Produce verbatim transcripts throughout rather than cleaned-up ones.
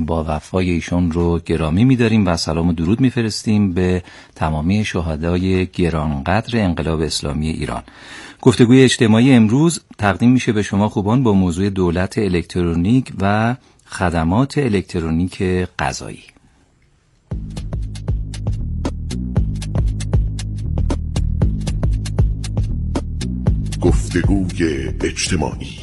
با وفای ایشون رو گرامی می‌داریم و سلام و درود می‌فرستیم به تمامی شهدای گرانقدر انقلاب اسلامی ایران. گفتگوی اجتماعی امروز تقدیم میشه به شما خوبان با موضوع دولت الکترونیک و خدمات الکترونیک قضایی. گفتگوی اجتماعی.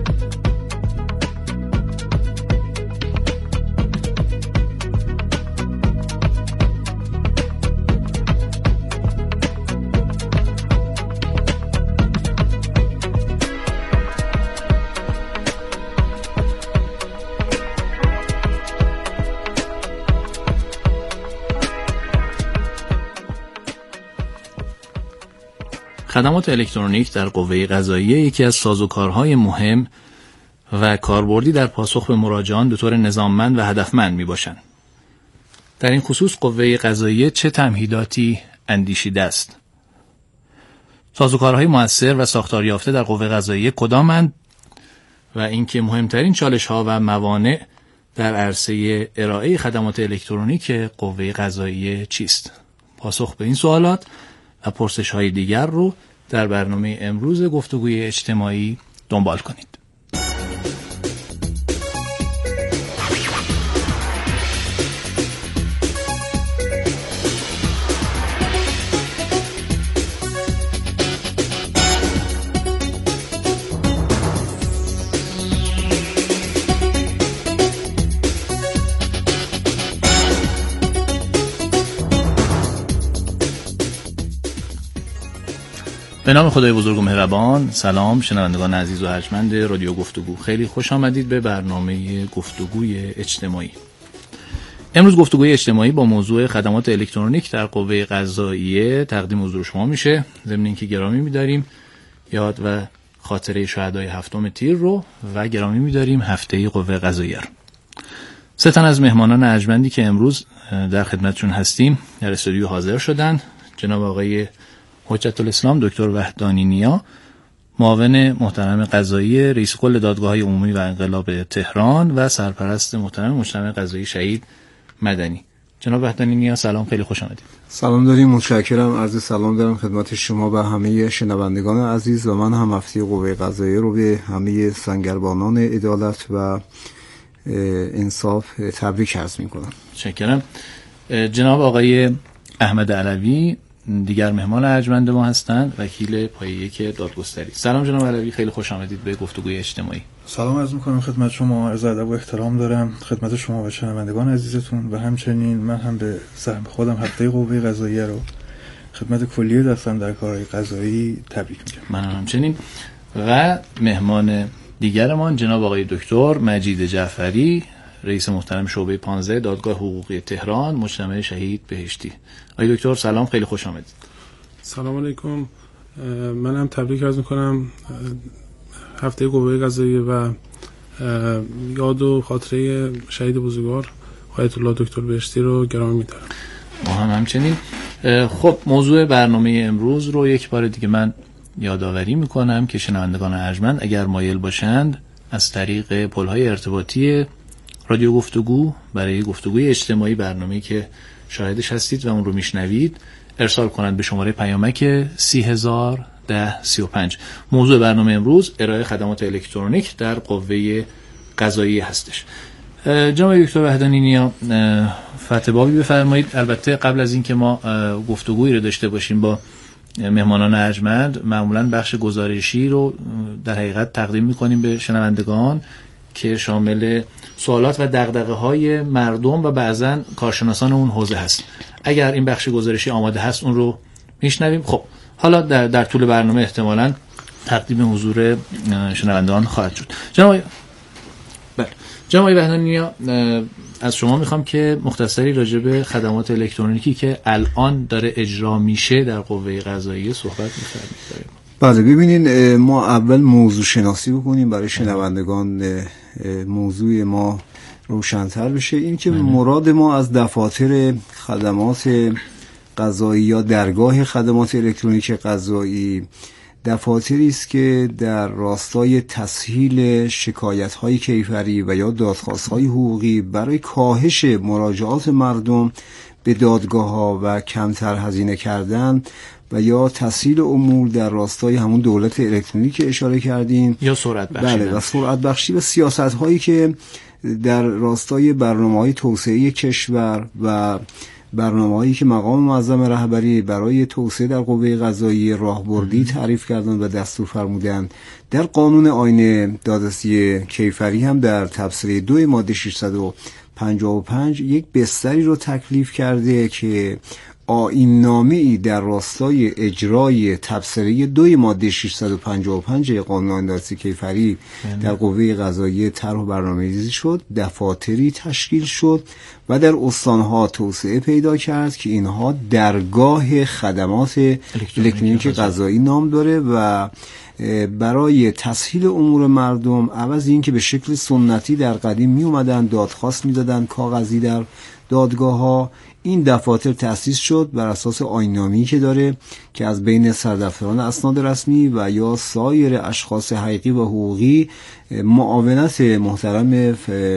خدمات الکترونیک در قوه قضاییه یکی از سازوکارهای مهم و کاربردی در پاسخ به مراجعان به طور نظاممند و هدفمند می باشند. در این خصوص قوه قضاییه چه تمهیداتی اندیشیده است؟ سازوکارهای مؤثر و ساختار یافته در قوه قضاییه کدامند و اینکه مهمترین چالش‌ها و موانع در عرصه ارائه خدمات الکترونیک قوه قضاییه چیست؟ پاسخ به این سوالات و پرسش‌های دیگر رو در برنامه امروز گفتگوی اجتماعی دنبال کنید. به نام خدای بزرگ و مهربان. سلام شنوندگان عزیز و ارجمند رادیو گفتگو، خیلی خوش آمدید به برنامه گفتگوی اجتماعی. امروز گفتگوی اجتماعی با موضوع خدمات الکترونیک در قوه قضاییه تقدیم حضور شما میشه. ضمن اینکه گرامی می‌داریم یاد و خاطره شهدای هفتم تیر رو و گرامی می‌داریم هفته قوه قضاییه رو. سه تن از مهمانان ارجمندی که امروز در خدمتشون هستیم در استودیو حاضر شدن. جناب آقای حجت الاسلام دکتر وحدانی نیا، معاون محترم قضایی رئیس کل دادگاه‌های عمومی و انقلاب تهران و سرپرست محترم مجتمع قضایی شهید مدنی. جناب وحدانی نیا سلام، خیلی خوش آمدید. سلام داریم، متشکرم. عرض سلام دارم خدمت شما و همه شنوندگان عزیز و من هم هفته قوه قضاییه رو به همه سنگربانان عدالت و انصاف تبریک عرض می‌کنم. متشکرم. جناب آقای احمد علوی دیگر مهمان ارجمند ما هستند، وکیل پایه یک دادگستری. سلام جناب علوی، خیلی خوش آمدید به گفتگوی اجتماعی. سلام عرض می‌کنم خدمت شما، عرض ادب و احترام دارم خدمت شما و شنوندگان عزیزتون و همچنین من هم به سهم خودم هفته قوه قضاییه رو خدمت کلیه دستم در کارهای قضایی تبریک میگم. من هم همچنین. و مهمان دیگرمان جناب آقای دکتر مجید جعفری، رئیس محترم شعبه پانزده دادگاه حقوقی تهران، مجتمع شهید بهشتی. آقای دکتر سلام، خیلی خوش آمدید. سلام علیکم. من هم تبریک عرض میکنم هفته قوه قضاییه و یاد و خاطره شهید بزرگوار آیت الله دکتر بهشتی رو گرامی می‌دارم. ما هم همچنین. خب موضوع برنامه امروز رو یک بار دیگه من یادآوری میکنم که شنوندگان ارجمند اگر مایل باشند از طریق پل‌های ارتباطی رادیو گفتگو برای گفتگوی اجتماعی، برنامه‌ای که شاهدش هستید و اون رو میشنوید، ارسال کنند به شماره پیامک سی هزار ده سی و پنج. موضوع برنامه امروز ارائه خدمات الکترونیک در قوه قضاییه هستش. جناب دکتر وحدانی نیا فتح بابی بفرمایید. البته قبل از اینکه ما گفتگویی رو داشته باشیم با مهمانان ارجمند، معمولاً بخش گزارشی رو در حقیقت تقدیم می‌کنیم به شنوندگان که شامل سوالات و دغدغه‌های مردم و بعضاً کارشناسان اون حوزه هست. اگر این بخش گزارشی آماده هست اون رو میشنویم. خب حالا در, در طول برنامه احتمالاً تقدیم حضور شنوندگان خواهد شد. جناب بله جناب وحدانی، از شما میخوام که مختصری راجع به خدمات الکترونیکی که الان داره اجرا میشه در قوه قضاییه صحبت می‌فرمایید. بله ببینین، ما اول موضوع شناسی بکنیم برای شنوندگان، موضوع ما روشن‌تر بشه. این که مراد ما از دفاتر خدمات قضایی یا درگاه خدمات الکترونیک قضایی دفاتری است که در راستای تسهیل شکایت‌های کیفری و یا دادخواست‌های حقوقی برای کاهش مراجعات مردم به دادگاه‌ها و کمتر هزینه کردن و یا تسهیل امور در راستای همون دولت الکترونیک که اشاره کردیم یا سرعت بخشی بله و سرعت بخشی و سیاست‌هایی که در راستای برنامه‌های توسعه کشور و برنامه‌هایی که مقام معظم رهبری برای توسعه در قوه قضاییه راهبردی تعریف کردند و دستور فرمودند. در قانون آیین دادرسی کیفری هم در تبصره دو ماده ششصد و پنجاه و پنج یک بستری رو تکلیف کرده که آیین نامه‌ای در راستای اجرای تبصره دو ماده ششصد و پنجاه و پنج قانون آیین دادرسی کیفری در قوه قضاییه طرح و برنامه‌ریزی شد، دفاتری تشکیل شد و در استان‌ها توسعه پیدا کرد که اینها درگاه خدمات الکترونیک قضایی نام داره و برای تسهیل امور مردم عوض این که به شکل سنتی در قدیم می اومدن دادخواست میدادن کاغذی در دادگاه‌ها، این دفاتر تأسیس شد بر اساس آیین‌نامه‌ای که داره که از بین سردفتران اسناد رسمی و یا سایر اشخاص حقیقی و حقوقی معاونت محترم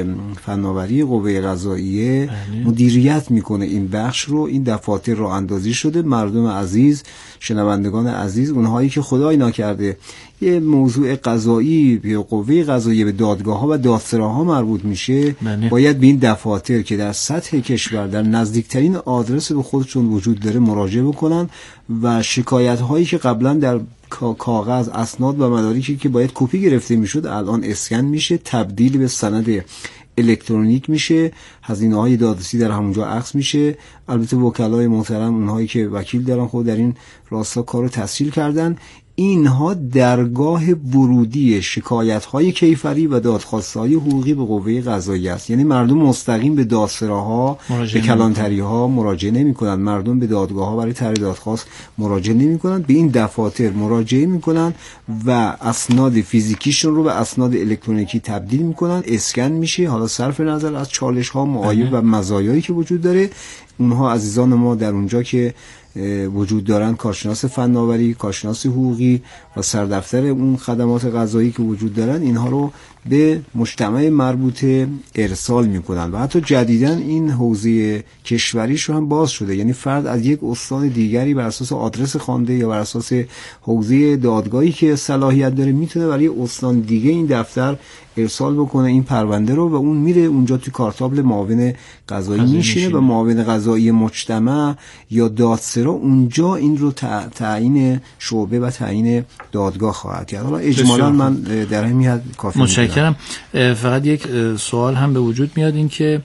فناوری قوه قضاییه مدیریت میکنه این بخش رو. این دفاتر رو اندازی شده. مردم عزیز، شنوندگان عزیز، اونهایی که خدای نکرده یه موضوع قضایی به قوه قضاییه به دادگاه ها و دادسراها مربوط میشه بله. باید به این دفاتر که در سطح کشور در نزدیکترین آدرس به خودشون وجود داره مراجعه بکنن و شکایت هایی که قبلا در کاغذ، اسناد و مدارکی که باید کپی گرفته میشد الان اسکن میشه، تبدیل به سند الکترونیک میشه، هزینه های دادرسی در همونجا عکس میشه. البته وکلای محترم، اونهایی که وکیل دارن، خود در این راستا کارو تسهیل کردن. اینها درگاه ورودی شکایت‌های کیفری و دادخواست‌های حقوقی به قوه قضاییه است. یعنی مردم مستقیم به دادسراها، به کلانتری‌ها مراجعه نمی‌کنند، مردم به دادگاه‌ها برای طرح دادخواست مراجعه نمی‌کنند، به این دفاتر مراجعه می‌کنند و اسناد فیزیکیشون رو به اسناد الکترونیکی تبدیل می‌کنند، اسکن میشه. حالا صرف نظر از چالش‌ها، معایب و مزایایی که وجود داره، اونها عزیزان ما در اونجا که وجود دارن، کارشناس فناوری، کارشناس حقوقی و سردفتر اون خدمات قضایی که وجود دارن، اینها رو به مجتمع مربوطه ارسال میکنن و حتی جدیداً این حوزه کشوریش رو هم باز شده. یعنی فرد از یک استان دیگری بر اساس آدرس خوانده یا بر اساس حوزه دادگاهی که صلاحیت داره میتونه برای استان دیگه این دفتر ارسال بکنه این پرونده رو و اون میره اونجا تو کارتابل معاون قضایی میشینه و معاون قضایی مجتمع یا دادسرا اونجا این رو تعیین شعبه و تعیین دادگاه خواهد کرد. حالا اجمالا من در همین حد کافی متشکرم. فقط یک سوال هم به وجود میاد، این که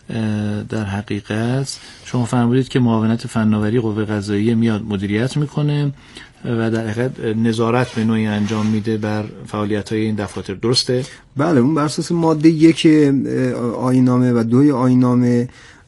در حقیقت شما فرمودید که معاونت فناوری قوه قضاییه میاد مدیریت میکنه و در حقیقت نظارت به نوعی انجام میده بر فعالیت‌های این دفاتر، درسته؟ بله، اون بر اساس ماده یک آیین‌نامه و دوی آیین‌نامه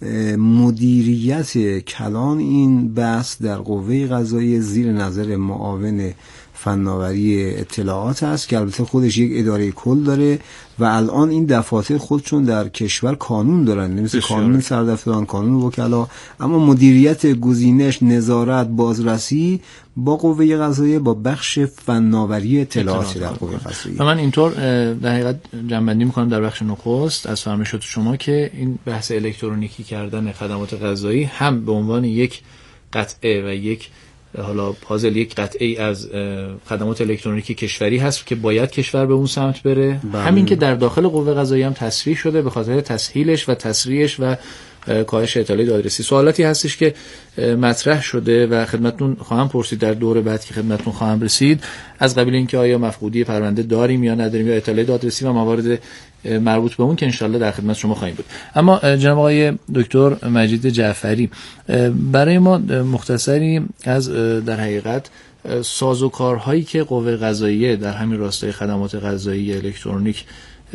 مدیریت کلان این بحث در قوه قضاییه زیر نظر معاون فناوری اطلاعات است که البته خودش یک اداره کل داره و الان این دفاتر خودشون در کشور کانون دارن، مثل کانون سردفتران، کانون وکلا، اما مدیریت، گزینش، نظارت، بازرسی با قوه قضاییه با بخش فناوری اطلاعات در قوه قضاییه. و من اینطور در حقیقت جنبندی میکنم در بخش نخست از فرمایشات شما که این بحث الکترونیکی کردن خدمات قضایی هم به عنوان یک قطعه و یک حالا پازل، یک قطعی از خدمات الکترونیکی کشوری هست که باید کشور به اون سمت بره. بله. همین که در داخل قوه قضاییه هم تصریح شده به خاطر تسهیلش و تسریعش و کاهش اطلاعات دادرسی. سوالاتی هستش که مطرح شده و خدمتتون خواهم پرسید در دور بعد که خدمتتون خواهم رسید، از قبیل اینکه آیا مفقودی پرونده داریم یا نداریم یا اطلاعات دادرسی و موارد مربوط به اون که انشالله در خدمت شما خواهیم بود. اما جناب آقای دکتر مجید جعفری، برای ما مختصری از در حقیقت سازوکارهایی که قوه قضاییه در همین راستای خدمات قضایی الکترونیک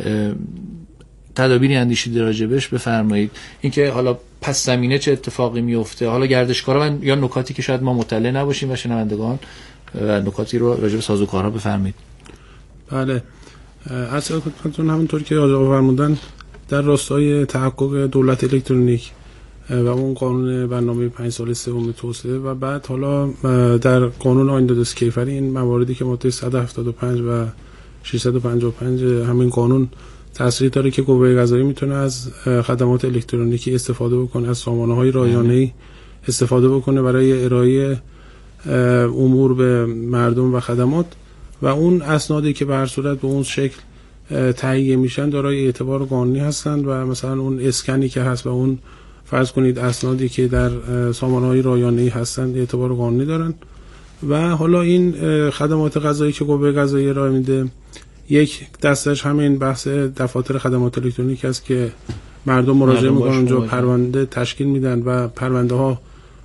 تدابیری اندیشیده راجبش بفرمایید. اینکه حالا پس زمینه چه اتفاقی میفته، حالا گردشکارا یا نکاتی که شاید ما مطلع نباشیم و شنوندگان و نکاتی رو راجب سازوکارها بفرمایید. بله، اصلا خدمتتون همونطور که آقا فرمودن در راستای تحقق دولت الکترونیک و اون قانون برنامه پنج ساله سوم توسعه و بعد حالا در قانون آیین دادرسی کیفری این مواردی که ماده صد و هفتاد و پنج و ششصد و پنجاه و پنج همین قانون تصریح داره که قوه قضاییه میتونه از خدمات الکترونیکی استفاده بکنه، از سامانه‌های رایانه‌ای استفاده بکنه برای ارائه امور به مردم و خدمات و اون اسنادی که به هر صورت به اون شکل تهیه میشن دارای اعتبار قانونی هستند و مثلا اون اسکنی که هست و اون فرض کنید اسنادی که در سامانه‌های رایانه‌ای هستند اعتبار قانونی دارن و حالا این خدمات قضایی که قوه قضاییه ارائه میده یک دستش همین بحث دفاتر خدمات الکترونیک است که مردم مراجعه میکنن اونجا پرونده تشکیل میدن و پرونده ها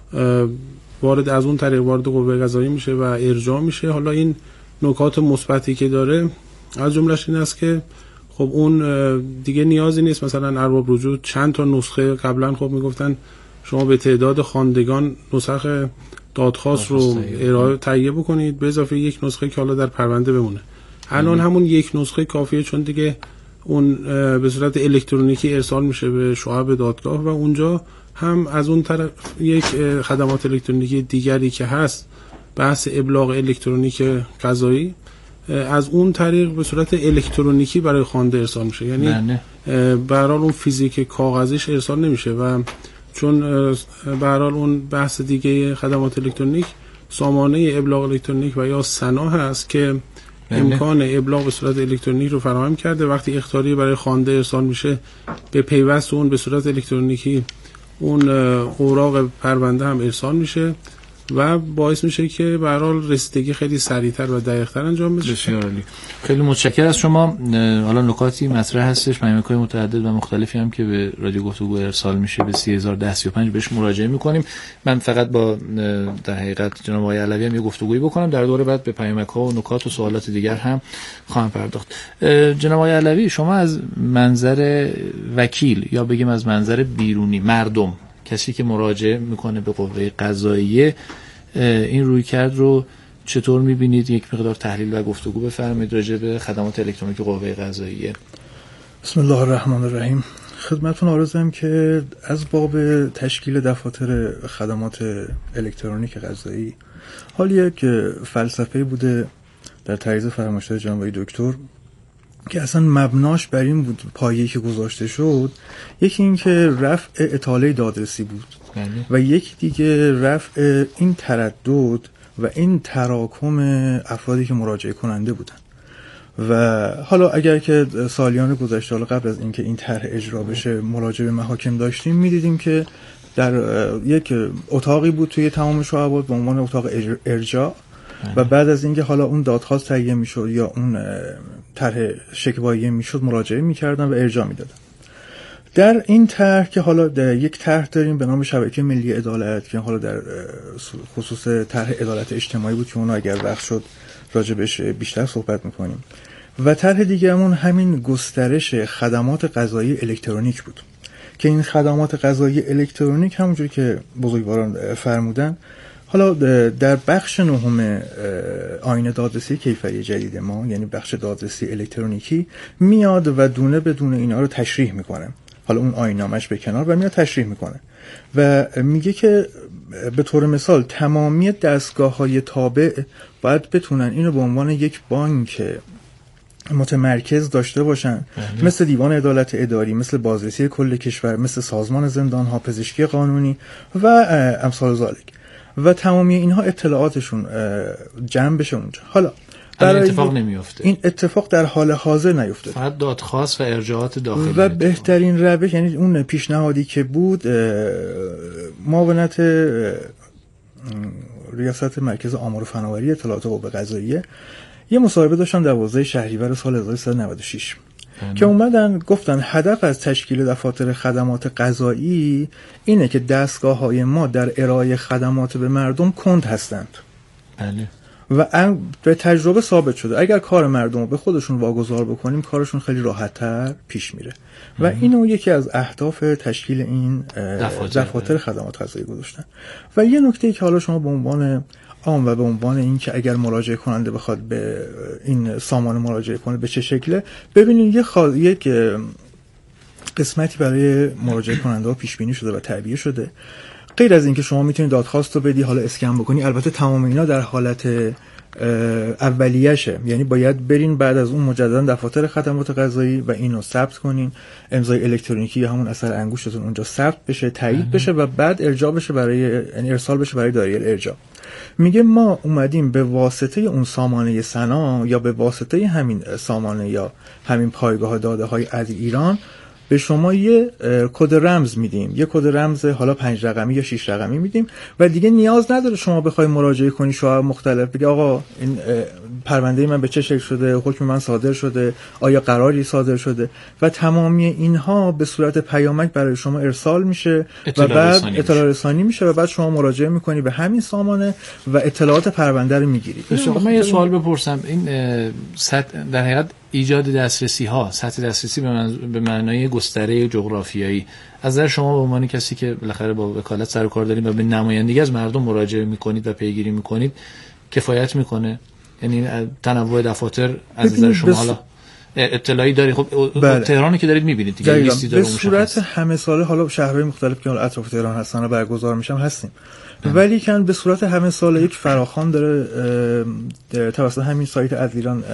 وارد از اون طریق وارد قوه قضاییه میشه و ارجاع میشه. حالا این نکات مثبتی که داره از جملهش این است که خب اون دیگه نیازی نیست مثلا ارباب رجوع چند تا نسخه قبلا خب میگفتن شما به تعداد خواندگان نسخ دادخواست رو ارائه تهیه بکنید به اضافه یک نسخه که حالا در پرونده بمونه. الان همون یک نسخه کافیه چون دیگه اون به صورت الکترونیکی ارسال میشه به شعب دادگاه و اونجا هم از اون طرف یک خدمات الکترونیکی دیگری که هست بحث ابلاغ الکترونیک قضایی از اون طریق به صورت الکترونیکی برای خوانده ارسال میشه، یعنی به هر حال اون فیزیک کاغذیش ارسال نمیشه و چون به هر حال اون بحث دیگه خدمات الکترونیک سامانه ابلاغ الکترونیک و یا سنا هست که امکان ابلاغ به صورت الکترونیک رو فراهم کرده. وقتی اخطاری برای خوانده ارسال میشه به پیوست اون به صورت الکترونیکی اون اوراق پرونده هم ارسال میشه و باعث میشه که به هر حال رسیدگی خیلی سریعتر و دقیق‌تر انجام بشه. بسیار عالی. خیلی متشکرم از شما. حالا نکاتی مطرح هستش، پیامک‌های متعدد و مختلفی هم که به رادیو گفتگو ارسال میشه به سی هزار و ده سی و پنج بهش مراجعه میکنیم. من فقط با در حقیقت جناب آقای علوی هم یه گفتگویی بکنم، در دوره بعد به پیامک‌ها و نکات و سوالات دیگر هم خواهم پرداخت. جناب آقای علوی، شما از منظر وکیل یا بگیم از منظر بیرونی مردم، کسی که مراجعه میکنه به قوه قضاییه، این رویکرد رو چطور میبینید؟ یک مقدار تحلیل و گفتگو بفرمایید راجع به خدمات الکترونیک قوه قضاییه. بسم الله الرحمن الرحیم. خدمتتون عرضم که از باب تشکیل دفاتر خدمات الکترونیک قضایی حال یک فلسفه بوده در طریز فرمایشات جناب دکتر که اصلا مبناش بر این بود، پایه‌ای که گذاشته شد یکی این که رفع اطاله دادرسی بود و یک دیگه رفع این تردد و این تراکم افرادی که مراجعه کننده بودن. و حالا اگر که سالیان گذشته حالا قبل از اینکه این طرح اجرا بشه مراجعه به محاکم داشتیم، می‌دیدیم که در یک اتاقی بود توی تمام شعبات به عنوان اتاق ارجاع و بعد از اینکه حالا اون دادخواست تهیه میشد یا اون طرح شکواییه میشد مراجعه میکردن و ارجاع میدادن. در این طرح که حالا یک طرح داریم به نام شبکه ملی عدالت که حالا در خصوص طرح عدالت اجتماعی بود که اون اگر وقت شد راجبش بیشتر صحبت میکنیم و طرح دیگه‌مون همین گسترش خدمات قضایی الکترونیک بود که این خدمات قضایی الکترونیک همونجوری که بزرگواران فرمودن حالا در بخش نهم آیین دادرسی کیفری جدید ما، یعنی بخش دادرسی الکترونیکی، میاد و دونه به دونه اینا رو تشریح میکنه. حالا اون آیین‌نامه‌اش به کنار و میاد تشریح میکنه و میگه که به طور مثال تمامی دستگاه‌های تابع باید بتونن اینو به عنوان یک بانک متمرکز داشته باشن، مثل دیوان عدالت اداری، مثل بازرسی کل کشور، مثل سازمان زندان‌ها، پزشکی قانونی و امثال ذالک، و تمامی اینها اطلاعاتشون جمع بشه اونجا. حالا این اتفاق نمیفته. این اتفاق در حال حاضر نیفته. فقط دادخواست و ارجاعات داخلی و بهترین روش، یعنی اون پیشنهادی که بود، معاونت ریاست مرکز آمار و فناوری اطلاعات قوه قضاییه یه مصاحبه داشتن دوازده شهریور سال هزار و سیصد و نود و شش که اومدن گفتن هدف از تشکیل دفاتر خدمات قضایی اینه که دستگاه‌های ما در ارائه خدمات به مردم کند هستند. بله. و به تجربه ثابت شده اگر کار مردم رو به خودشون واگذار بکنیم کارشون خیلی راحت‌تر پیش میره و اینو یکی از اهداف تشکیل این دفاتر, دفاتر خدمات قضایی گذاشتن. و یه نکته‌ای که حالا شما به عنوان عام و به عنوان این که اگر مراجعه کننده بخواد به این سامان مراجعه کنه به چه شکله، ببینید یه خال... یک قسمتی برای مراجعه کننده ها پیش بینی شده و تعبیه شده. غیر از اینکه شما میتونید دادخواست رو بدی حالا اسکن بکنی، البته تمام اینا در حالت اولیه‌شه، یعنی باید برین بعد از اون مجددا دفاتر خدمات قضایی و اینو ثبت کنین، امضای الکترونیکی یا همون اثر انگشتتون اونجا ثبت بشه، تایید بشه و بعد ارجاع بشه برای، یعنی ارسال بشه برای دایره الارجاع. میگه ما اومدیم به واسطه اون سامانه سنا یا به واسطه همین سامانه یا همین پایگاه داده های از ایران به شما یه کد رمز میدیم، یه کد رمز حالا پنج رقمی یا شش رقمی میدیم و دیگه نیاز نداره شما بخوای مراجعه کنی شوهر مختلف بگی آقا این پرونده من به چه شکل شده، حکم من صادر شده، آیا قراری صادر شده و تمامی اینها به صورت پیامک برای شما ارسال میشه و بعد اطلاع رسانی میشه و بعد شما مراجعه میکنی به همین سامانه و اطلاعات پرونده رو میگیری. من یه سوال بپرسم، این سطح در حقیقت ایجاد دسترسی ها، سطح دسترسی به, من... به معنای گستره جغرافیایی، از نظر شما به عنوان کسی که بالاخره با وکالت سر و کار دارید و به نمایندگی از مردم مراجعه میکنید و پیگیری میکنید، کفایت میکنه؟ یعنی تنوع دفاتر از نظر شما بس... حالا اطلاعی داری؟ خب بله. تهرانی که دارید میبینید دیگه لیستی داره به صورت همه ساله، حالا شهرهای مختلف که اطراف تهران هستن و برگزار میشن هستیم، ولی کن به صورت همه ساله یک فراخوان داره توسط همین سایت از ایران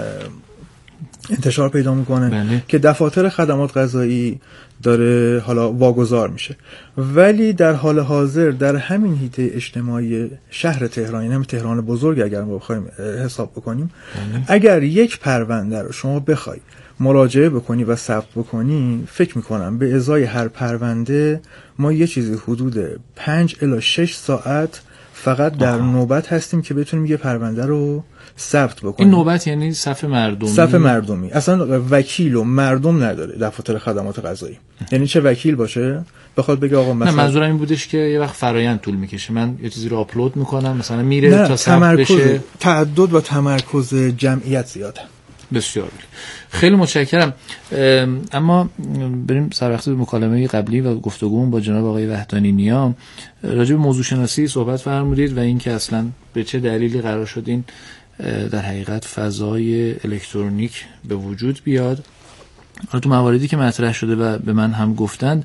انتشار پیدا میکنه بله. که دفاتر خدمات قضایی داره حالا واگذار میشه، ولی در حال حاضر در همین حیطه اجتماعی شهر تهران، یعنی تهران بزرگ اگر ما بخوایم حساب بکنیم بله. اگر یک پرونده رو شما بخوای مراجعه بکنی و ثبت بکنی، فکر میکنم به ازای هر پرونده ما یه چیزی حدود پنج الی شش ساعت فقط در آها. نوبت هستیم که بتونیم یه پرونده رو ثبت بکنیم. این نوبت یعنی صف مردمی؟ صف مردمی. اصلا وکیل و مردم نداره دفاتر خدمات قضایی. یعنی چه وکیل باشه بخواد بگه آقا مثلا، نه منظورم این بودش که یه وقت فرایند طول میکشه، من یه چیزی رو آپلود میکنم مثلا میره تا ثبت بشه، تعدد و تمرکز جمعیت زیاده. بسیار خیلی متشکرم. اما بریم سر وقت مکالمه قبلی و گفتگومون با جناب آقای وحدانی نیا راجع به موضوع شناسی صحبت فرمودید و اینکه اصلا به چه دلیلی قرار شد این در حقیقت فضای الکترونیک به وجود بیاد. حالا تو مواردی که مطرح شده و به من هم گفتند،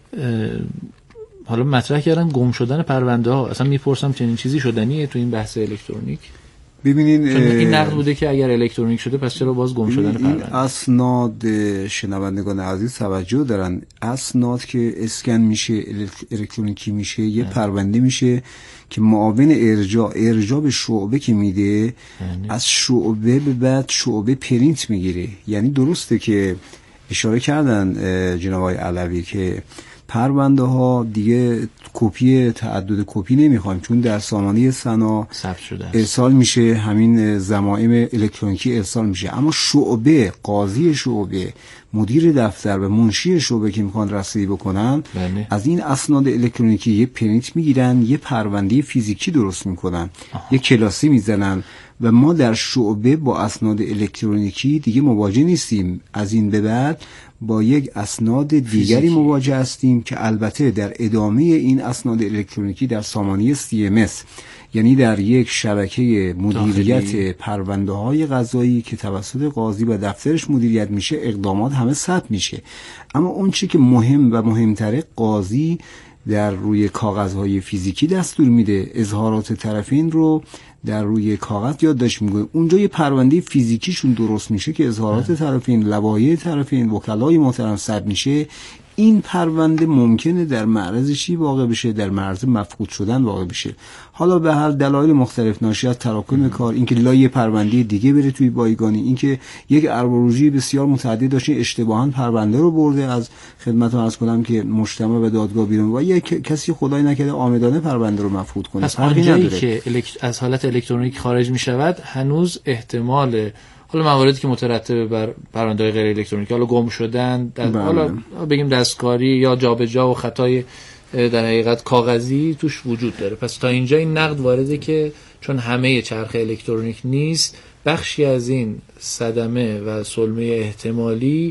حالا مطرح کردن گم شدن پرونده ها، اصلا میپرسم چنین چیزی شدنیه تو این بحث الکترونیک؟ ببینین این نقد بوده که اگر الکترونیک شده پس چرا باز گم شدن پرونده؟ این اسناد شنوندگان عزیز توجه دارن، اسناد که اسکن میشه الکترونیکی میشه یه پرونده میشه که معاون ارجاع ارجاع به شعبه که میده از شعبه به بعد شعبه پرینت میگیره. یعنی درسته که اشاره کردن جناب آقای علوی که پرونده ها دیگه کپی تعدد کپی نمیخوایم چون در سامانه سنا ثبت شده ارسال میشه، همین ضمائم الکترونیکی ارسال میشه، اما شعبه، قاضی شعبه، مدیر دفتر و منشی شعبه که میخوان رسیدگی بکنن بله. از این اسناد الکترونیکی یه پرینت میگیرن، یه پرونده فیزیکی درست میکنن، آها. یه کلاسی میزنن و ما در شعبه با اسناد الکترونیکی دیگه مواجه نیستیم. از این به بعد با یک اسناد دیگری مواجه هستیم که البته در ادامه این اسناد الکترونیکی در سامانه سی ام اس، یعنی در یک شبکه مدیریت پرونده های قضایی که توسط قاضی و دفترش مدیریت میشه، اقدامات همه ثبت میشه. اما اون چی که مهم و مهمتره، قاضی در روی کاغذهای فیزیکی دستور میده، اظهارات طرفین رو در روی کاغذ یادداشت میکنه. اونجا یه پرونده فیزیکیشون درست میشه که اظهارات طرفین، لوایح طرفین، وکلای محترم ثبت میشه. این پرونده ممکنه در معرض چی واقع بشه؟ در معرض مفقود شدن واقع بشه. حالا به هر دلایل مختلف ناشی از تراکم کار، اینکه لایه پرونده دیگه بره توی بایگانی، اینکه یک ارباروژی بسیار متعدد داشته اشتباهاً پرونده رو برده از خدمتتون عرض کنم که مجتمع و دادگاه بیرون و یک کسی خدای نکرده عامدانه پرونده رو مفقود کنه. پس آنجایی که الکت... از حالت الکترونیک خارج میشود هنوز احتمال حالا مواردی که مترتب بر پرونده‌های غیر الکترونیکی، حالا گم شدن، حالا بگیم دستکاری یا جابجا و خطای در حقیقت کاغذی توش وجود داره. پس تا اینجا این نقد وارده که چون همه چرخ الکترونیک نیست، بخشی از این صدمه و سلمه احتمالی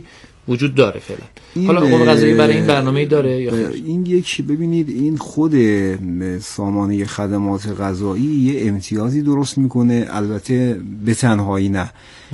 وجود داره فعلا. حالا قوه قضاییه برای این برنامه‌ای داره یا خیر؟ این یک ببینید این خود سامانه خدمات قضایی یه امتیازی درست میکنه، البته به تنهایی نه،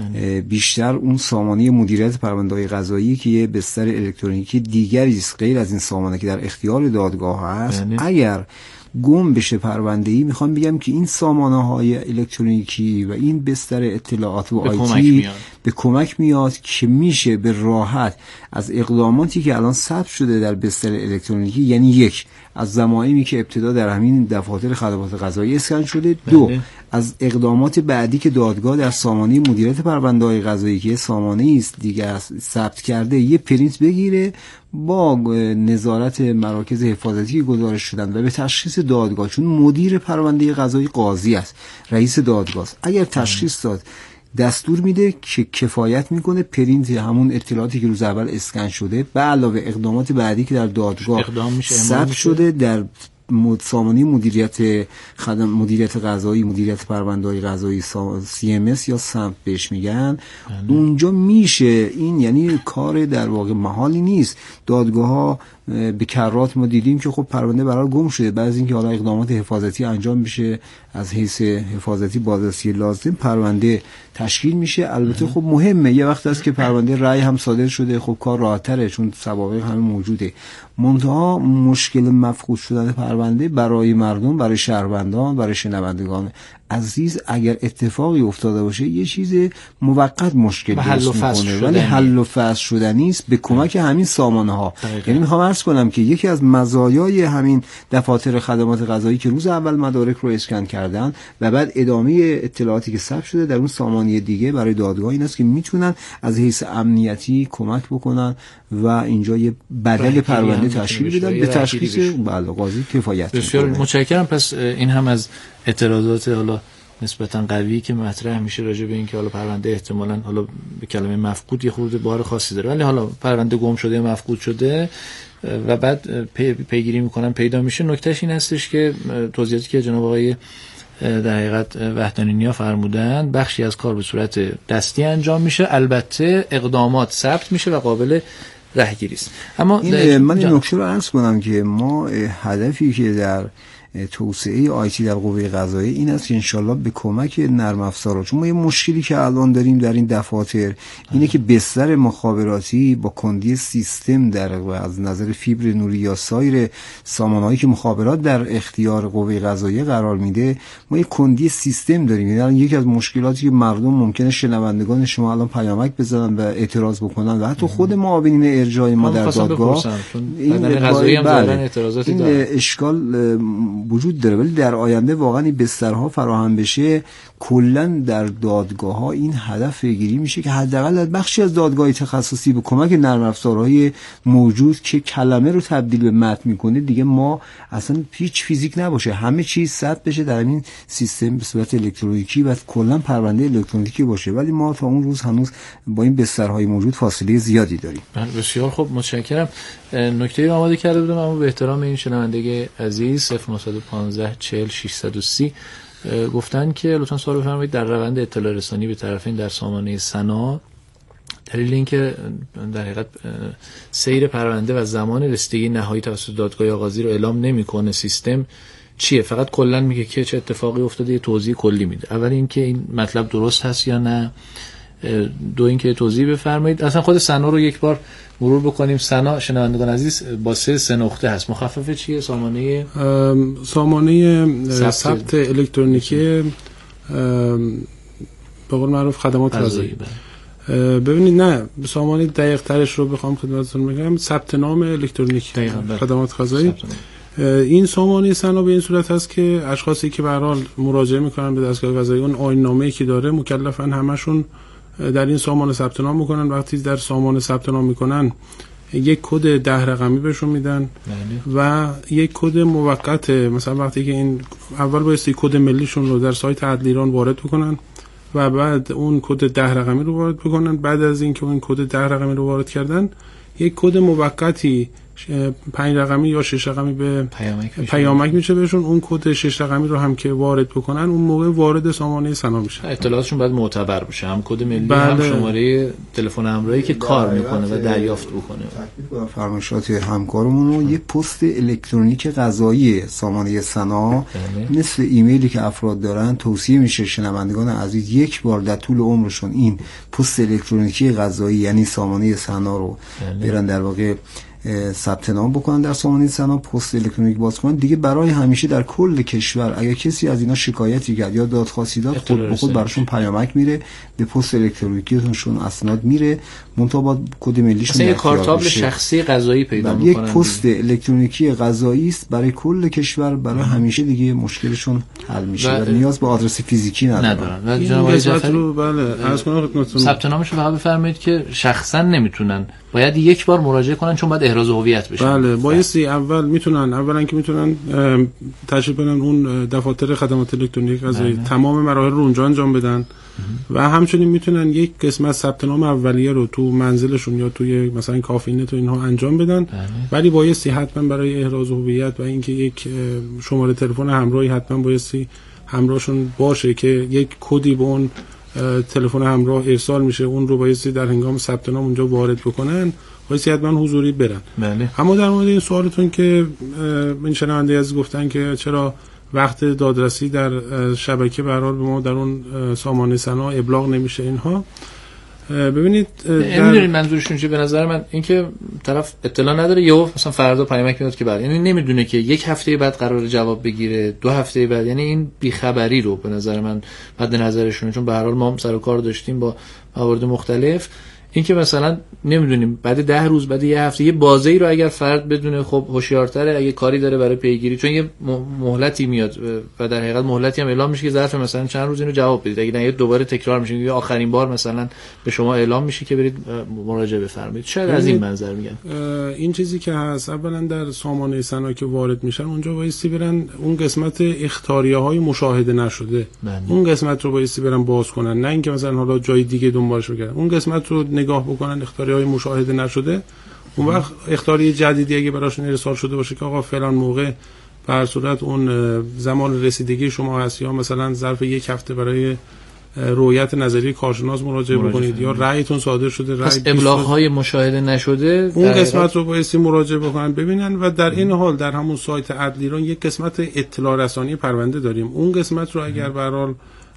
بیشتر اون سامانه مدیریت پرونده‌های قضایی که یه بستر الکترونیکی دیگری است غیر از این سامانه که در اختیار دادگاه هست، یعنی؟ اگر گم بشه پرونده‌ای، میخوام بگم که این سامانه‌های الکترونیکی و این بستر اطلاعات و آیتی به کمک میاد که میشه به راحت از اقداماتی که الان ثبت شده در بستر الکترونیکی، یعنی یک از ضمایمی که ابتدا در همین دفاتر خدمات قضایی اسکن شده، دو از اقدامات بعدی که دادگاه در سامانه مدیریت پرونده‌های قضایی که سامانه است دیگه ثبت کرده، یه پرینت بگیره با نظارت مراکز حفاظتی گزارش شدن و به تشخیص دادگاه، چون مدیر پرونده قضایی قاضی است، رئیس دادگاه است، اگر تشخیص داد دستور میده که کفایت میکنه پرینت همون اطلاعاتی که روز اول اسکن شده به علاوه اقدامات بعدی که در دادگاه ثبت شده در سامانه مدیریت خدم مدیریت قضایی، مدیریت پرونده‌های قضایی سی ام اس یا سمت بهش میگن، اونجا میشه این، یعنی کار در واقع محالی نیست. دادگاه ها به کرات ما دیدیم که خب پرونده برای گم شده، بعد از اینکه حالا اقدامات حفاظتی انجام میشه از حیث حفاظتی بازرسی لازم، پرونده تشکیل میشه. البته خب مهمه یه وقت است که پرونده رأی هم صادر شده، خب کار راحت‌تره چون سوابق همه موجوده. منتها مشکل مفقود شدن پرونده برای مردم، برای شهروندان، برای شنوندگان عزیز اگر اتفاقی افتاده باشه یه چیز موقت مشکل درست میکنه، ولی حل و فصل شدنی است به کمک همین سامانه ها. یعنی میخوام عرض کنم که یکی از مزایای همین دفاتر خدمات قضایی که روز اول مدارک رو اسکن کردن و بعد ادامه اطلاعاتی که ثبت شده در اون سامانه دیگه برای دادگاه این است که میتونن از حیث امنیتی کمک بکنن و اینجا یه بدل پرونده تشکیل بدن به تشخیص بله قاضی کفایت. بسیار متشکرم. پس این هم از اعتراضات حالا نسبتا قوی که مطرح میشه راجع به این که حالا پرونده احتمالاً حالا به کلمه مفقود یه خورده بار خاصی داره، ولی حالا پرونده گم شده مفقود شده و بعد پی پیگیری میکنن پیدا میشه. نکتهش این هستش که توضیحاتی که جناب آقای در حقیقت وحدانی‌نیا فرمودن، بخشی از کار به صورت دستی انجام میشه، البته اقدامات ثبت میشه و قابل رهگیری است. اما این من این نکته رو عرض کنم که ما هدفی که در توسعه آیتی در قوه قضاییه این است که انشالله به کمک نرم افزارها، چون ما یه مشکلی که الان داریم در این دفاتر اینه که بستر مخابراتی با کندی سیستم در از نظر فیبر نوری یا سایر سامانهایی که مخابرات در اختیار قوه قضاییه قرار میده، ما یه کندی سیستم داریم. یعنی یکی از مشکلاتی که مردم ممکنه شنوندگان شما الان پیامک بزنن و اعتراض بکنن و حتی خود معاونین ارجاعی ما در دادگاه این قضایی هم دارن اعتراضاتی این دارن. اشکال وجود داره، ولی در آینده واقعا این بسترها فراهم بشه کلا در دادگاه ها این هدف گیری میشه که حداقل بخشی از دادگاه تخصصی به کمک نرم افزارهای موجود که کلمه رو تبدیل به متن میکنه دیگه ما اصلا هیچ فیزیک نباشه، همه چیز ثبت بشه در این سیستم به صورت الکترونیکی و کلا پرونده الکترونیکی باشه. ولی ما تا اون روز هنوز با این بسترهای موجود فاصله زیادی داریم. بسیار خوب متشکرم. نکته‌ای رو آماده کرده بودم اما به احترام این شنونده عزیز صفر نه یک پنج چهل ششصد و سی گفتن که لطفا سوال بفرمایید در روند اطلاع رسانی به طرفین در سامانه سنا دلیل اینکه در حقیقت سیر پرونده و زمان رسیدگی نهایی توسط دادگاه یا قاضی رو اعلام نمیکنه سیستم چیه؟ فقط کلا میگه که چه اتفاقی افتاده، یه توضیح کلی میده. اول اینکه این مطلب درست هست یا نه، دو اینکه توضیح بفرمایید. اصلا خود سنا رو یک بار مرور بکنیم. سنا شنوندگان عزیز با سه سه نقطه هست. مخفف چیه؟ سامانه سامانه ثبت الکترونیکی به قول معروف خدمات قضایی. ببینید نه سامانه دقیق ترش رو بخوام خدمتتون بگم، ثبت نام الکترونیکی خدمات قضایی. این سامانه سنا به این صورت هست که اشخاصی که به هر حال مراجعه میکنن به دستگاه قضایی اون آیین نامه‌ای که داره مکلفن همشون در این سامانه ثبت نام میکنن. وقتی در سامانه ثبت نام میکنن یک کد ده رقمی بهشون میدن و یک کد موقت. مثلا وقتی که این اول بایستی کد ملیشون رو در سایت عدل ایران وارد بکنن و بعد اون کد ده رقمی رو وارد بکنن. بعد از اینکه اون کد ده رقمی رو وارد کردن یک کد موقتی پنج رقمی یا شش رقمی به پیامک میشه, پیامک میشه بهشون. اون کد شش رقمی رو هم که وارد بکنن اون موقع وارد سامانه سنا میشه. اطلاعاتشون باید معتبر باشه، هم کد ملی بله. هم شماره تلفن همراهی که کار میکنه و دریافت بکنه. با فرمایشات همکارمون رو یه پست الکترونیک قضایی سامانه سنا بله. مثل ایمیلی که افراد دارن توصیه میشه شنوندگان عزیز یک بار در طول عمرشون این پست الکترونیکی قضایی یعنی سامانه سنا رو بله. برن در واقع ثبت نام بکنن در سامانه سنا، پست الکترونیک باز کنن دیگه برای همیشه در کل کشور. اگر کسی از اینا شکایتی کرد یا دادخواستی داد خود به خود براشون پیامک میره به پست الکترونیکیشون اسناد میره، منتها با کد ملیشون در اختیار کارتابل شخصی قضایی پیدا میکنن. یک پست الکترونیکی قضایی است برای کل کشور، برای همیشه دیگه مشکلشون حل میشه و نیاز به آدرس فیزیکی ندارن. و جناب آقای جعفری رو بله عرض کنم خدمتتون ثبت نامش رو فقط بفرمایید که شخصا نمیتونن، باید یک بار مراجعه کنن چون باید احراز هویت بشه. بله بایستی اول میتونن اولا که میتونن تشریف برن اون دفاتر خدمات الکترونیک قضایی تمام مراحل رو اونجا انجام بدن و همچنین میتونن یک قسمت ثبت نام اولیه رو تو منزلشون یا توی مثلا کافینت و اینها انجام بدن بله. ولی بایستی حتما برای احراز هویت و اینکه یک شماره تلفن همراهی حتما بایستی همراهشون باشه که یک کدی به اون تلفن همراه ارسال میشه، اون رو بایستی در هنگام ثبت نام اونجا وارد بکنن، بایستی حتما حضوری برن. بله. اما در مورد این سوالتون که این شنونده عزیز گفتن که چرا وقت دادرسی در شبکه به هر حال به ما در اون سامانه سنا ابلاغ نمیشه، اینها ببینید نمیدونید منظورشون چیه. به نظر من اینکه طرف اطلاع نداره یهو مثلا فردا پیامک میاد که بعد یعنی نمیدونه که یک هفته بعد قرار جواب بگیره، دو هفته بعد، یعنی این بیخبری رو به نظر من مد نظرشونه، چون به هر حال ما هم سر و کار داشتیم با موارد مختلف. این که مثلا نمیدونیم بعد ده روز بعد یه هفته یه بازی رو اگر فرد بدونه خب هوشیارتره، اگه کاری داره برای پیگیری، چون یه مهلتی میاد و در حقیقت مهلتی هم اعلام میشه که ظرف مثلا چند روز اینو جواب بدید، اگه نه دوباره تکرار میشه یا آخرین بار مثلا به شما اعلام میشه که برید مراجعه بفرمایید. شاید از این منظر میگن این چیزی که هست. اولا در سامانه سنا که وارد میشن اونجا بایستی برن اون قسمت اختاریه های مشاهده نشده بله. اون قسمت رو بایستی برن باز کنن، نه اینکه مثلا حالا جای دیگه دنبالش بگردن، اون قسمت رو نگاه بکنن اختیاریهای مشاهده نشده. اون وقت اختیاری جدیدی اگه براشون ارسال شده باشه که آقا فلان موقع به هر صورت اون زمان رسیدگی شما هست یا مثلا ظرف یک هفته برای رؤیت نظری کارشناس مراجعه بکنید یا رأیتون صادر شده، رأی ابلاغ‌های مشاهده نشده اون قسمت رو بایستی مراجعه بکنن ببینن. و در این حال در همون سایت عدل ایران یک قسمت اطلاع رسانی پرونده داریم، اون قسمت رو اگر به هر حال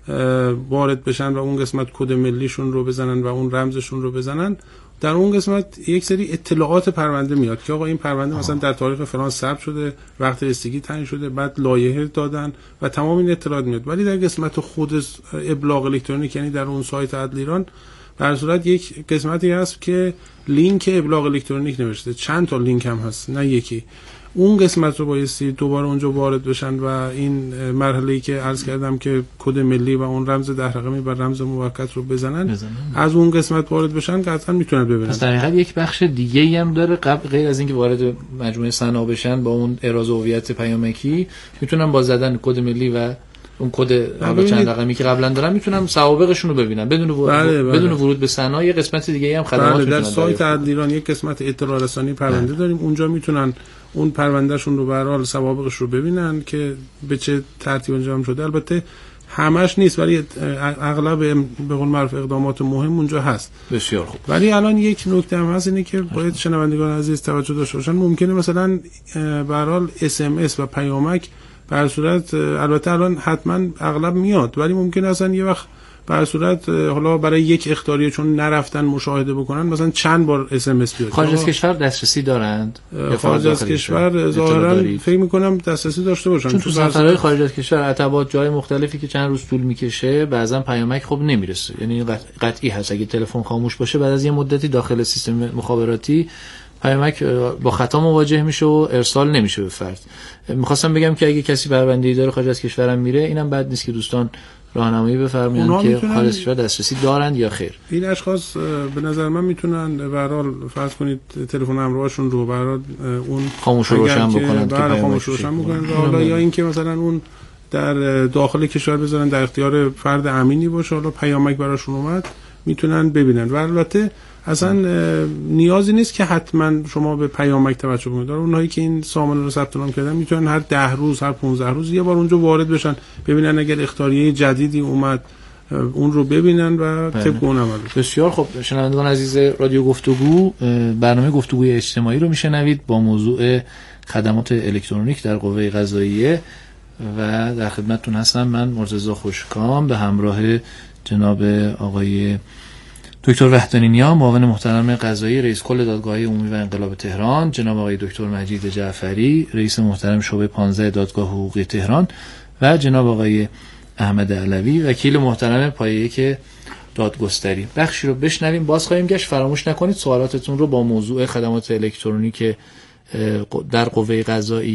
وارد بشن و اون قسمت کد ملیشون رو بزنن و اون رمزشون رو بزنن، در اون قسمت یک سری اطلاعات پرونده میاد که آقا این پرونده آه. مثلا در تاریخ فلان ثبت شده، وقت رسیدگی تعیین شده، بعد لایحه دادن و تمام این اطلاعات میاد. ولی در قسمت خود ابلاغ الکترونیک یعنی در اون سایت عدل ایران در صورت یک قسمتی هست که لینک ابلاغ الکترونیک نوشته، چند تا لینک هم هست نه یکی، اون قسمت رو بایستی دوباره اونجا وارد بشن و این مرحله‌ای که عرض کردم که کد ملی و اون رمز ده رقمی و رمز موقت رو بزنن, بزنن. از اون قسمت وارد بشن قطعا میتونن ببینن. پس در حقیقت یک بخش دیگه‌ای هم داره قبل غیر از اینکه وارد مجموعه سنا بشن با اون احراز هویت پیامکی، میتونن با زدن کد ملی و اون کد حالا چند رقمی که قبلا دارن میتونن سوابقشون رو ببینن بدون ورود بله بله. بدون ورود به سنا. یه قسمت دیگه هم خدمات بله میتونن در سایت عدل ایران یک قسمت اطلاع رسانی پرونده بله. داریم، اونجا میتونن اون پروندهشون رو به هر حال سوابقش رو ببینن که به چه ترتیب انجام شده. البته همش نیست ولی اغلب به قول معروف اقدامات مهم اونجا هست. بسیار خوب. ولی الان یک نکته هم هست اینه که باید شنوندگان عزیز توجه داشته باشن. ممکنه مثلا به هر حال اس ام اس و پیامک به هر صورت البته الان حتما اغلب میاد ولی ممکنه اصلا یه وقت به هر صورت حالا برای یک اخطاریه چون نرفتن مشاهده بکنن مثلا چند بار اس ام اس بیاد. خارج از کشور دسترسی دارند؟ خارج از کشور ظاهرا فکر می‌کنم دسترسی داشته باشن چون تو سفرهای خارج از کشور عتبات جای مختلفی که چند روز طول میکشه بعضا پیامک خب نمیرسه، یعنی قطعی هست اگه تلفن خاموش باشه بعد از یه مدتی داخل سیستم مخابراتی پیامک با خطا مواجه میشه و ارسال نمیشه به فرد. میخواستم بگم که اگه کسی پرونده‌ای داره خارج از کشورم میره اینم بد نیست که دوستان راهنمایی بفرمایند که خارج از کشور دسترسی دارند یا خیر. این اشخاص به نظر من میتونن به هر حال فرض کنید تلفن همراهشون رو به هر حال اون خاموش روشن بکنن که خاموش روشن بکنن حالا یا اینکه مثلا اون در داخل کشور بذارن در اختیار فرد امینی باشه، حالا پیامک براشون اومد میتونن ببینن. و البته اصلا نیازی نیست که حتما شما به پیامک توجه کنید. اونایی که این سامانه رو ثبت نام کردن میتونن هر ده روز هر پانزده روز یه بار اونجا وارد بشن، ببینن اگر اخطاریه جدیدی اومد اون رو ببینن و طبق اون عمل. بسیار خب. شنوندگان عزیز رادیو گفتگو، برنامه گفتگوی اجتماعی رو میشنوید با موضوع خدمات الکترونیک در قوه قضاییه و در خدمتتون هستم من مرتضی خوشکام به همراه جناب آقای دکتر وحدانی نیا، معاون محترم قضایی رئیس کل دادگاه عمومی و انقلاب تهران، جناب آقای دکتر مجید جعفری رئیس محترم شعبه پانزده دادگاه حقوقی تهران و جناب آقای احمد علوی وکیل محترم پایه یک دادگستری. بخشی رو بشنویم باز خواهیم گشت. فراموش نکنید سوالاتتون رو با موضوع خدمات الکترونیک در قوه قضایی